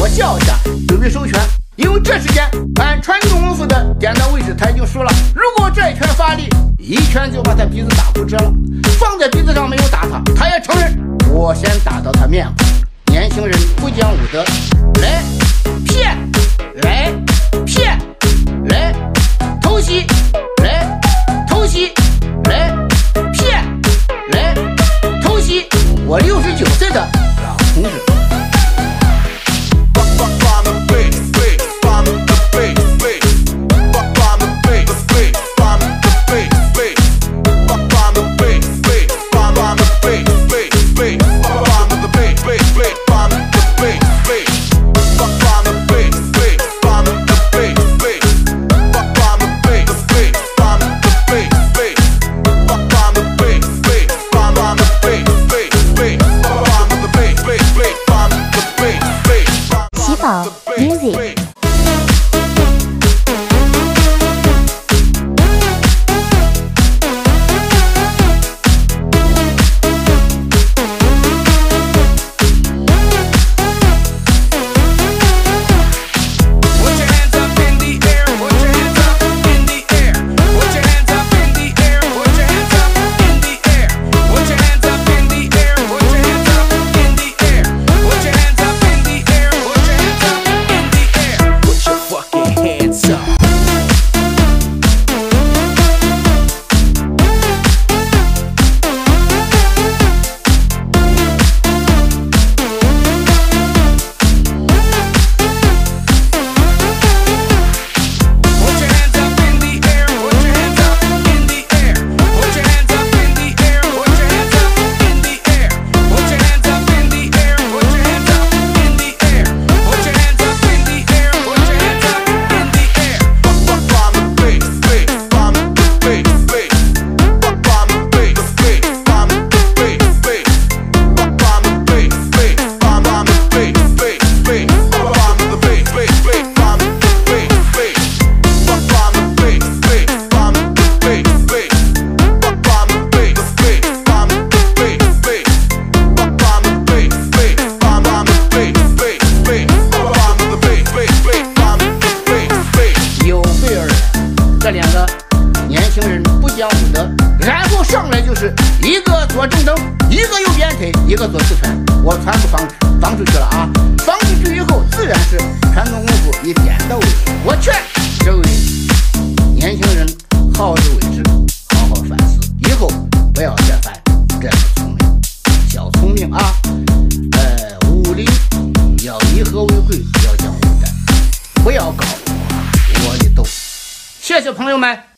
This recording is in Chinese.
我笑一下，准备收拳。因为这时间按传统功夫的点到为止，他已经输了。如果这一拳发力，一拳就把他鼻子打骨折了。放在鼻子上没有打他，他也承认我先打到他面部。年轻人不讲武德，来骗，来骗，来偷袭，来偷袭，来骗，来偷袭。我69岁的老同志。 Music。这两个年轻人不讲武德，然后上来就是一个左正蹬，一个右鞭腿，一个左刺拳，我全部防出去了啊！防出去以后，自然是传统功夫以点到为止。我劝这位年轻人好自为之，好好反思，以后不要再犯这样的聪明小聪明啊！武林要以和为贵，要讲武德，不要搞我的斗。谢谢朋友们。